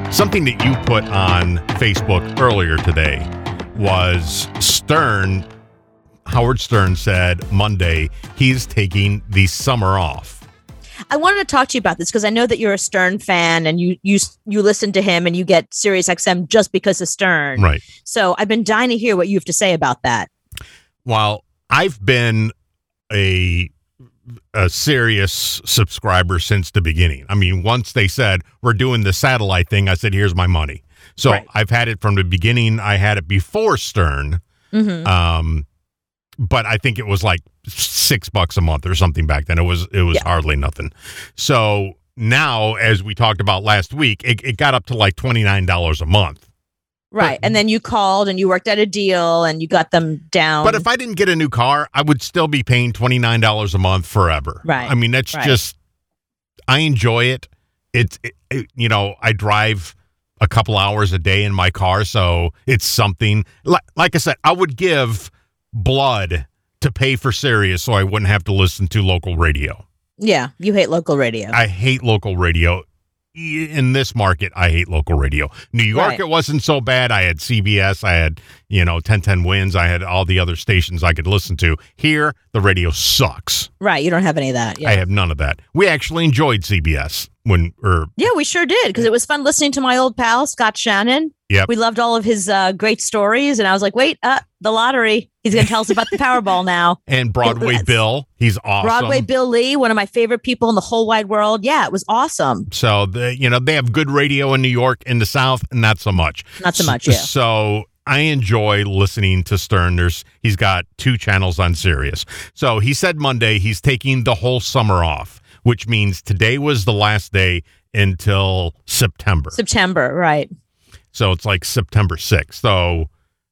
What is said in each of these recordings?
Something that you put on Facebook earlier today was Howard Stern said Monday he's taking the summer off. I wanted to talk to you about this because I know that you're a Stern fan and you listen to him and you get SiriusXM just because of Stern. Right. So I've been dying to hear what you have to say about that. Well, I've been a Sirius subscriber since the beginning. I mean, once they said we're doing the satellite thing, I said, here's my money. So right. I've had it from the beginning. I had it before Stern. Mm-hmm. But I think it was like $6 a month or something back then. It was hardly nothing. So now, as we talked about last week, it got up to like $29 a month. Right. And then you called and you worked out a deal and you got them down. But if I didn't get a new car, I would still be paying $29 a month forever. Right. I mean, that's just, I enjoy it. I drive a couple hours a day in my car. So it's something, like I said, I would give blood to pay for Sirius so I wouldn't have to listen to local radio. Yeah. You hate local radio. I hate local radio. In this market, I hate local radio. New York, It wasn't so bad. I had CBS. I had, 1010 Wins. I had all the other stations I could listen to. Here, the radio sucks. Right. You don't have any of that. Yeah. I have none of that. We actually enjoyed CBS Yeah, we sure did because it was fun listening to my old pal, Scott Shannon. Yep. We loved all of his great stories. And I was like, wait, the lottery. He's going to tell us about the Powerball now. And Broadway Bill. He's awesome. Broadway Bill Lee, one of my favorite people in the whole wide world. Yeah, it was awesome. So, they have good radio in New York. In the South, not so much. Not so much, yeah. So I enjoy listening to Stern. He's got 2 channels on Sirius. So he said Monday he's taking the whole summer off, which means today was the last day until September. September, right. So it's like September 6th. So,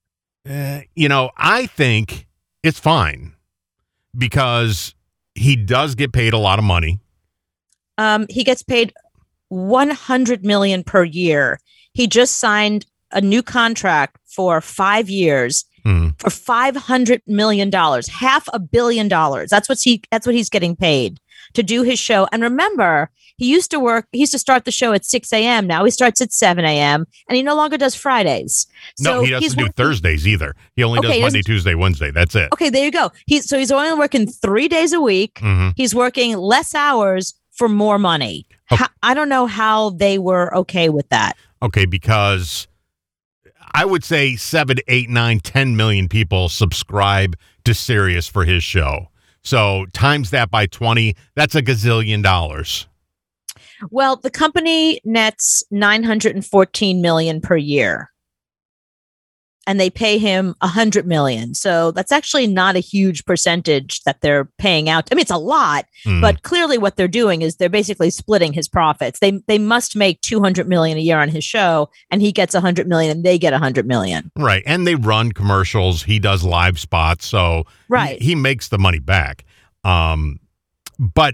I think it's fine because he does get paid a lot of money. He gets paid $100 million per year. He just signed a new contract for 5 years for $500 million, $500 million. That's what he's getting paid to do his show. And remember, he used to start the show at 6 a.m. Now he starts at 7 a.m. and he no longer does Fridays. No, he doesn't do Thursdays either. He only does Monday, Tuesday, Wednesday. That's it. Okay, there you go. He's only working 3 days a week. Mm-hmm. He's working less hours for more money. Okay. I don't know how they were okay with that. Okay, because I would say 7, 8, 9, 10 million people subscribe to Sirius for his show. So times that by 20, that's a gazillion dollars. Well, the company nets $914 million per year, and they pay him $100 million. So that's actually not a huge percentage that they're paying out. I mean, it's a lot, but clearly what they're doing is they're basically splitting his profits. They must make $200 million a year on his show, and he gets $100 million, and they get $100 million. Right, and they run commercials. He does live spots, so he makes the money back. But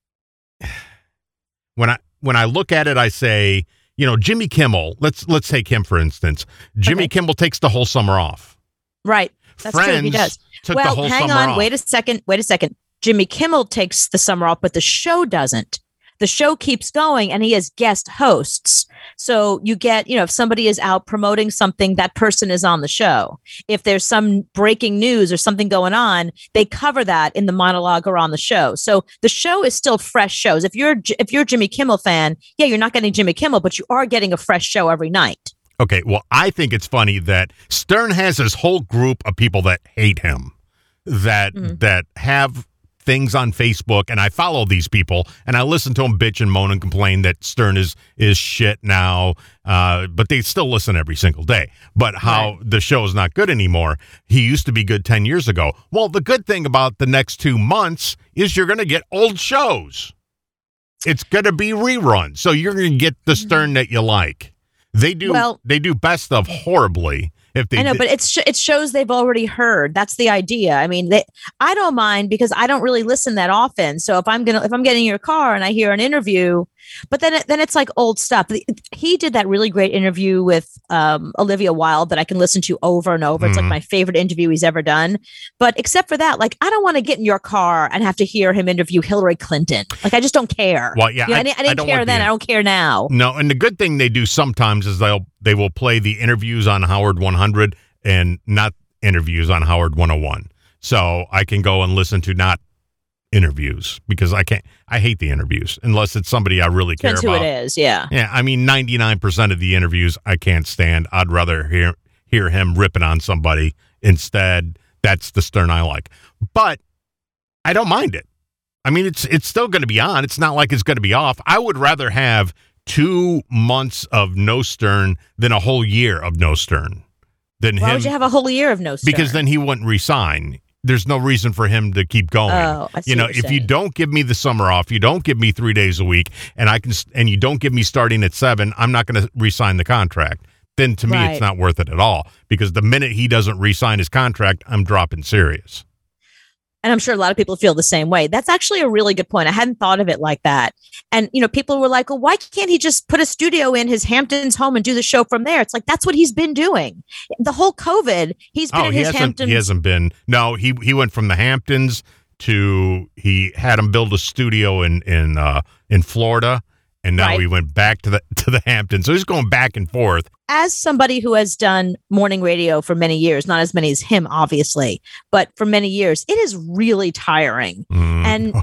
when I look at it, I say, Jimmy Kimmel, let's take him for instance. Jimmy Kimmel takes the whole summer off. Right. That's Friends true. He does. Well, hang on. Off. Wait a second. Jimmy Kimmel takes the summer off, but the show doesn't. The show keeps going and he has guest hosts. So you get, if somebody is out promoting something, that person is on the show. If there's some breaking news or something going on, they cover that in the monologue or on the show. So the show is still fresh shows. If you're a Jimmy Kimmel fan, yeah, you're not getting Jimmy Kimmel, but you are getting a fresh show every night. Okay, well, I think it's funny that Stern has this whole group of people that hate him, that have things on Facebook, and I follow these people, and I listen to them bitch and moan and complain that Stern is shit now, but they still listen every single day. But how the show is not good anymore. He used to be good 10 years ago. Well, the good thing about the next 2 months is you're going to get old shows. It's going to be reruns, so you're going to get the Stern that you like. They do best of horribly. I know, but it shows they've already heard. That's the idea. I mean, I don't mind because I don't really listen that often. So if I'm getting in your car and I hear an interview But then it's like old stuff. He did that really great interview with Olivia Wilde that I can listen to over and over. It's like my favorite interview he's ever done. But except for that, like, I don't want to get in your car and have to hear him interview Hillary Clinton. Like, I just don't care. Well, yeah, I didn't care then. I don't care now. No, and the good thing they do sometimes is they will play the interviews on Howard 100 and not interviews on Howard 101. So I can go and listen to not interviews because I hate the interviews unless it's somebody I really care about. Depends who it is, yeah. Yeah, I mean, 99% of the interviews I can't stand. I'd rather hear him ripping on somebody instead. That's the Stern I like. But I don't mind it. I mean, it's still going to be on. It's not like it's going to be off. I would rather have 2 months of no Stern than a whole year of no Stern. Why would you have a whole year of no Stern? Because then he wouldn't resign. There's no reason for him to keep going. Oh, I see what you're if saying. You don't give me the summer off, you don't give me 3 days a week, and you don't give me starting at 7, I'm not going to re-sign the contract. Then to me, It's not worth it at all. Because the minute he doesn't re-sign his contract, I'm dropping Sirius. And I'm sure a lot of people feel the same way. That's actually a really good point. I hadn't thought of it like that. And, people were like, well, why can't he just put a studio in his Hamptons home and do the show from there? It's like, that's what he's been doing. The whole COVID, he's been in his Hamptons. He hasn't been. No, he went from the Hamptons to, he had him build a studio in Florida. And now he went back to the Hamptons. So he's going back and forth. As somebody who has done morning radio for many years, not as many as him, obviously, but for many years, it is really tiring. And,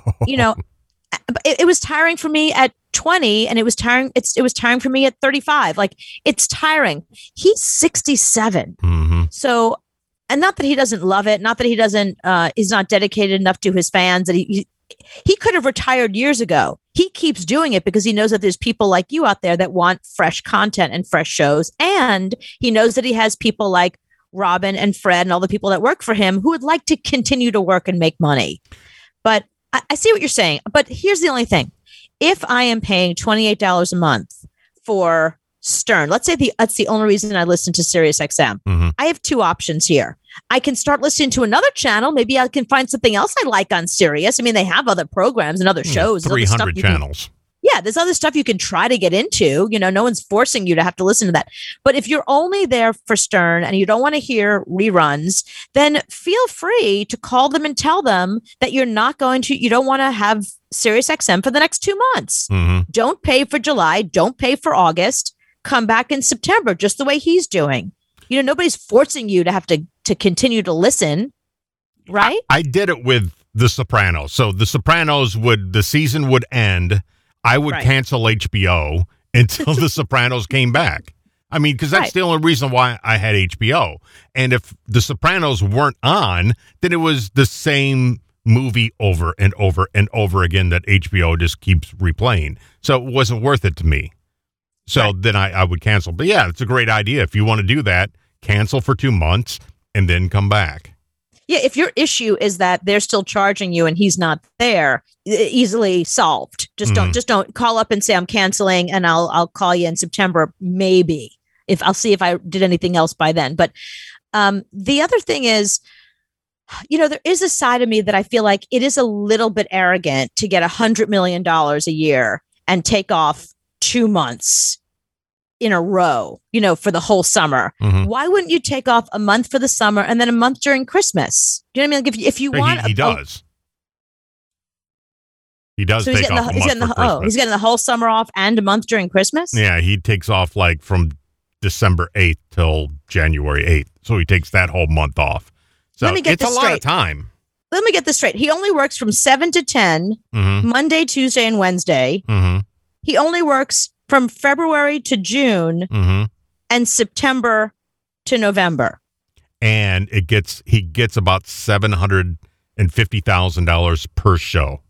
it was tiring for me at 20 and it was tiring. It was tiring for me at 35. Like, it's tiring. He's 67. So, and not that he doesn't love it, not that he doesn't, he's not dedicated enough to his fans, that he could have retired years ago. He keeps doing it because he knows that there's people like you out there that want fresh content and fresh shows. And he knows that he has people like Robin and Fred and all the people that work for him who would like to continue to work and make money. But I see what you're saying. But here's the only thing. If I am paying $28 a month for Stern, let's say that's the only reason I listen to SiriusXM. I have 2 options here. I can start listening to another channel. Maybe I can find something else I like on Sirius. I mean, they have other programs and other shows. 300 channels. There's other stuff you can try to get into. No one's forcing you to have to listen to that. But if you're only there for Stern and you don't want to hear reruns, then feel free to call them and tell them that you don't want to have SiriusXM for the next 2 months. Don't pay for July. Don't pay for August. Come back in September, just the way he's doing. Nobody's forcing you to have to continue to listen, right? I did it with The Sopranos. So The Sopranos the season would end. I would cancel HBO until The Sopranos came back. I mean, because that's the only reason why I had HBO. And if The Sopranos weren't on, then it was the same movie over and over and over again that HBO just keeps replaying. So it wasn't worth it to me. So then I would cancel. But yeah, it's a great idea. If you want to do that, cancel for 2 months and then come back. Yeah, if your issue is that they're still charging you and he's not there, easily solved. Just don't call up and say I'm canceling and I'll call you in September, maybe. I'll see if I did anything else by then. But the other thing is, there is a side of me that I feel like it is a little bit arrogant to get $100 million a year and take off 2 months in a row, for the whole summer. Why wouldn't you take off a month for the summer and then a month during Christmas? Do you know what I mean? Like if you want, he does. He does so take off a month for Christmas. He's getting the whole summer off and a month during Christmas? Yeah, he takes off like from December 8th till January 8th. So he takes that whole month off. So it's a lot of time. Let me get this straight. He only works from 7 to 10, Monday, Tuesday, and Wednesday. He only works from February to June and September to November. And he gets about $750,000 per show.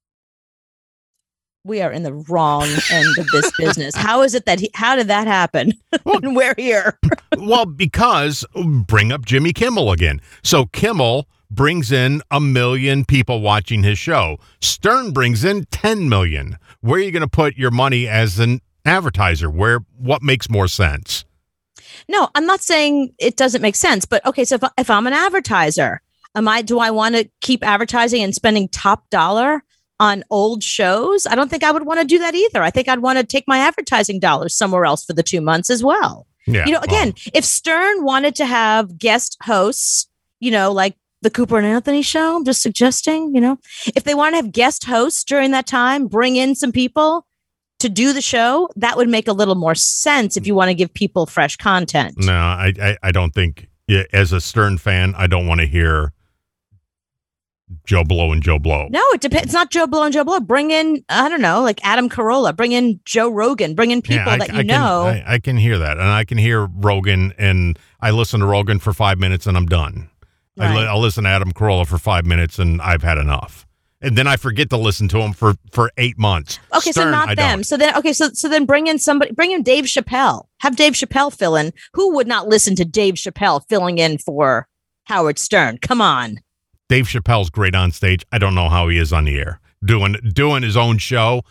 We are in the wrong end of this business. How is it how did that happen? And we're here. Well, because bring up Jimmy Kimmel again. So Kimmel brings in 1 million people watching his show. Stern brings in 10 million. Where are you going to put your money as an advertiser? What makes more sense? No, I'm not saying it doesn't make sense, but okay, so if I'm an advertiser, do I want to keep advertising and spending top dollar on old shows, I don't think I would want to do that either. I think I'd want to take my advertising dollars somewhere else for the 2 months as well. Yeah, Again, if Stern wanted to have guest hosts, like the Cooper and Anthony show, I'm just suggesting, if they want to have guest hosts during that time, bring in some people to do the show, that would make a little more sense if you want to give people fresh content. No, I don't think, as a Stern fan, I don't want to hear Joe Blow and Joe Blow. No, it depends. It's not Joe Blow and Joe Blow. Bring in, I don't know, like Adam Carolla. Bring in Joe Rogan. Bring in people that you know. I can hear that. And I can hear Rogan, and I listen to Rogan for 5 minutes and I'm done. Right. I'll listen to Adam Carolla for 5 minutes and I've had enough. And then I forget to listen to him for 8 months. Okay, Stern, so not them. So then bring in Dave Chappelle. Have Dave Chappelle fill in. Who would not listen to Dave Chappelle filling in for Howard Stern? Come on. Dave Chappelle's great on stage. I don't know how he is on the air. Doing his own show,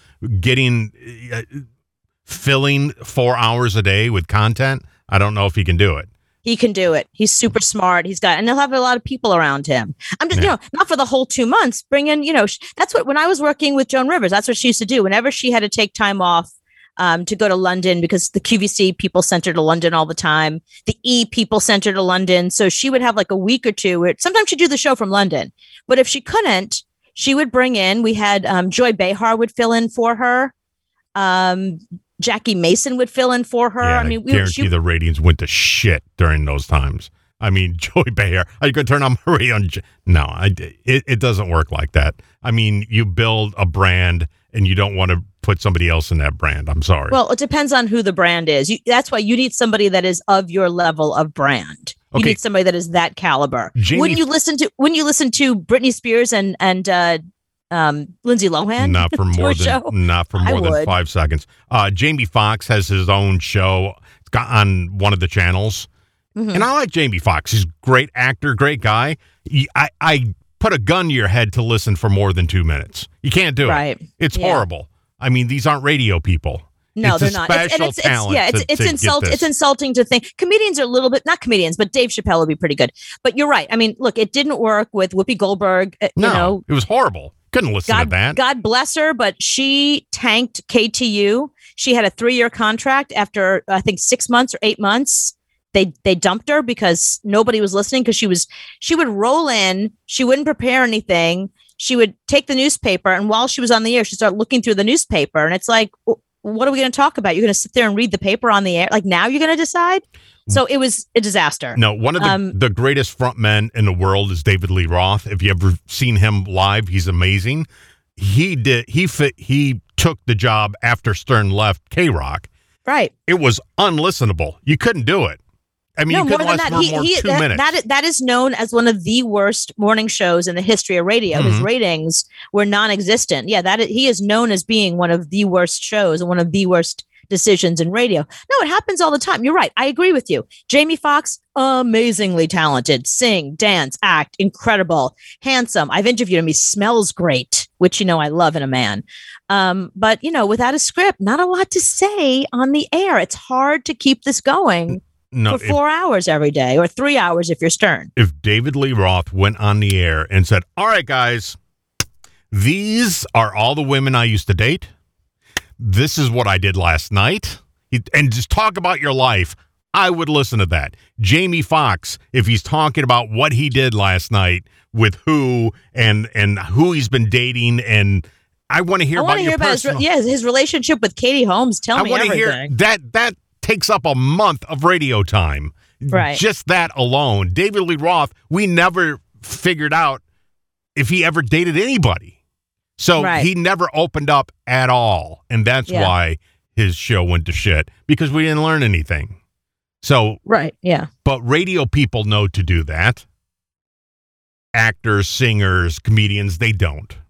filling 4 hours a day with content. I don't know if he can do it. He can do it. He's super smart. And he'll have a lot of people around him. I'm just, not for the whole 2 months. Bring in, that's what, when I was working with Joan Rivers, that's what she used to do. Whenever she had to take time off to go to London, because the QVC people sent her to London all the time. The E people sent her to London. So she would have like a week or two where sometimes she'd do the show from London. But if she couldn't, she would bring in, we had Joy Behar would fill in for her. Jackie Mason would fill in for her. Yeah, I guarantee the ratings went to shit during those times. I mean, Joy Behar, I could turn on Marie on. No, it doesn't work like that. I mean, you build a brand and you don't want to put somebody else in that brand. I'm sorry. Well, it depends on who the brand is. That's why you need somebody that is of your level of brand. You need somebody that is that caliber. When you listen to Britney Spears and Lindsay Lohan, not for more than 5 seconds. Jamie Foxx has his own show. It's got on one of the channels, and I like Jamie Foxx. He's a great actor, great guy. I put a gun to your head to listen for more than 2 minutes. You can't do it. It's horrible. I mean, these aren't radio people. No, they're not. It's insulting to think comedians are a little bit, not comedians, but Dave Chappelle would be pretty good. But you're right. I mean, look, it didn't work with Whoopi Goldberg. It was horrible. Couldn't listen to that. God bless her, but she tanked KTU. She had a 3-year contract. After I think 6 months or 8 months, they dumped her because nobody was listening. Because she would roll in, she wouldn't prepare anything. She would take the newspaper, and while she was on the air, she'd start looking through the newspaper, and it's like, what are we going to talk about? You're going to sit there and read the paper on the air? Like, now you're going to decide? So it was a disaster. No, one of the greatest front men in the world is David Lee Roth. If you ever seen him live, he's amazing. He took the job after Stern left K-Rock. Right. It was unlistenable. You couldn't do it. I mean, you couldn't last for more than 2 minutes. That is known as one of the worst morning shows in the history of radio. His ratings were non-existent. Yeah, he is known as being one of the worst shows and one of the worst decisions in radio. No, it happens all the time. You're right. I agree with you. Jamie Foxx, amazingly talented. Sing, dance, act, incredible, handsome. I've interviewed him. He smells great, which, I love in a man. But, without a script, not a lot to say on the air. It's hard to keep this going. For 4 hours every day, or 3 hours if you're Stern. If David Lee Roth went on the air and said, all right, guys, these are all the women I used to date. This is what I did last night. And just talk about your life. I would listen to that. Jamie Foxx, if he's talking about what he did last night with who and who he's been dating, and I want to hear about your personal... his relationship with Katie Holmes. Tell me everything. I want to hear that takes up a month of radio time. Right. Just that alone. David Lee Roth, we never figured out if he ever dated anybody. So he never opened up at all. And that's why his show went to shit, because we didn't learn anything. So, right. Yeah. But radio people know to do that. Actors, singers, comedians, they don't.